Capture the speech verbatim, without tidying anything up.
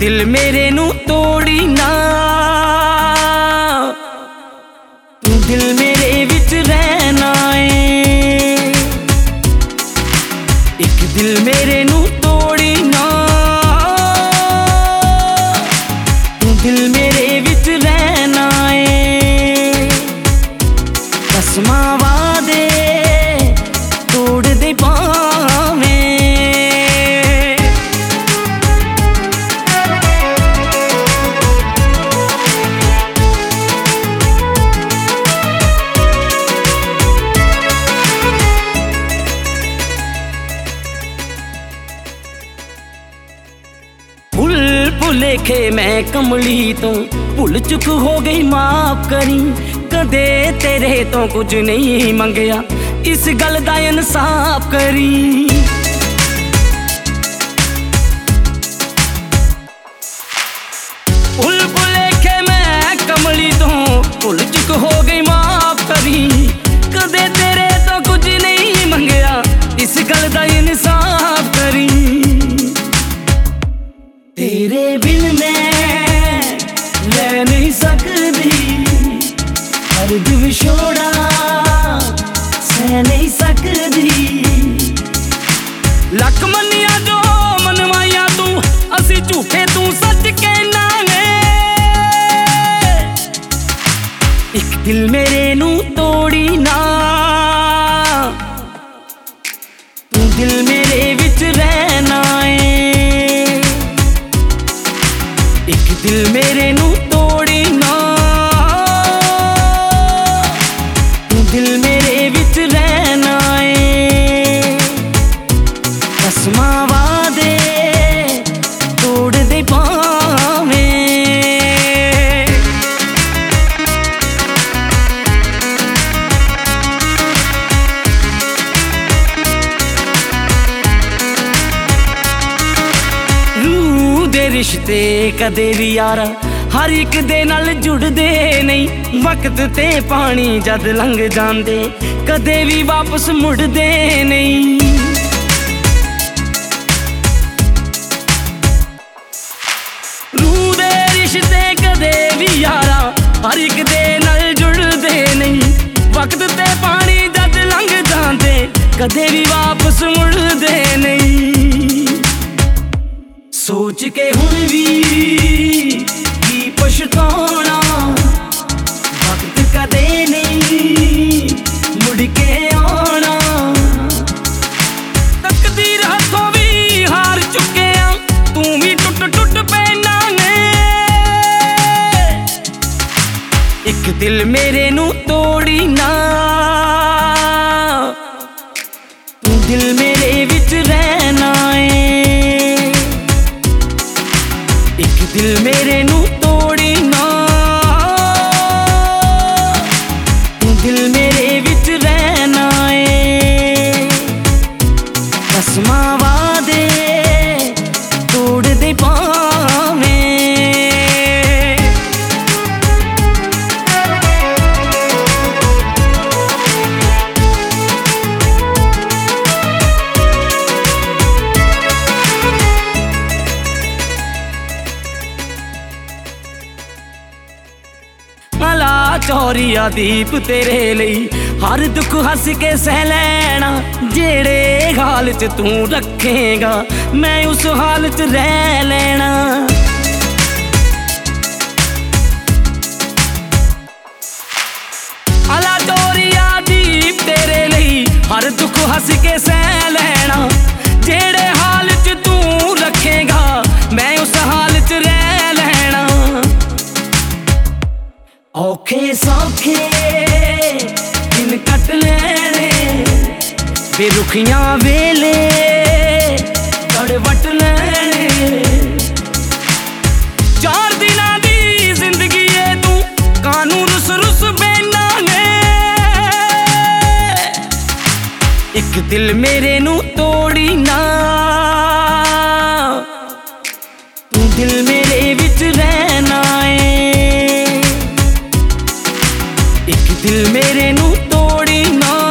दिल मेरे नू तोड़ी ना, तू दिल मेरे विच रहना है। एक दिल मेरे नू तोड़ी ना, तू दिल मेरे विच रहना है। कसमां वादे तोड़ दे पावें, भुल भुलेखे मैं कमली तो भुल चुक हो गई, माफ करी। कदे तेरे तो कुछ नहीं मंगया, इस गल दा इंसाफ करी। भुल भुलेखे मैं कमली तो भुल चुक हो गई, माफ करी। कदे तेरे तो कुछ नहीं मंगया, इस गल दा इंसाफ करी। तेरे बिन मैं ले नहीं सकती, दर्द विछोड़ा सह नहीं सकती। लख मनिया जो मनवाइया तू, असी झूठे तू सच कहना है। एक दिल मेरे नू तोड़ी ना, तू दिल मेरे विच रहना है। एक दिल मेरे नू तोड़ी ना, तू दिल मेरे विच रहना है। कसमां वादे तोड़ दे पावें, रूह दे रिश्ते कदे भी यारा हर एक दे नाल जुड़दे नहीं। वक्त ते पानी जद लंघ जांदे कदे भी वापस मुड़दे नहीं। रूह दे रिश्ते कदे भी यारा हर एक दे नाल जुड़दे नहीं। वक्त ते पानी जद लंघ जांदे कदे भी वापस मुड़दे नहीं। सोच के हुण भी की पछताना, वक्त कदे नहीं मुड़ के आना। तकदीर हथों भी हार चुके आ, तू भी टुट टुट पैना ने। एक दिल मेरे नू तोड़ी ना, तू दिल मेरे विच रहना है। एक दिल मेरे नू तोड़ी ना, तू दिल मेरे विच रहना है। कसमां वादे तोड़ दे पावें, चौरिया दीप तेरे लई हर दुख हस के सह लैना। जेड़े हाल च तू रखेगा मैं उस हाल च रह लेना। अला चौरिया दीप तेरे लई हर दुख हस के सह लैना। जेड़े हाल च तू रखेगा मैं उस हाल च रह लेना। औखे सौखे दिन कट लेने, बेरुखियां वेले गड़वट लेने। चार दिना दी जिंदगी है तू कानून रुस रुस बैना ने। एक दिल मेरे नू तोड़ी ना, तू दिल मेरे विच रहना है। एक दिल मेरे नू तोड़ी ना,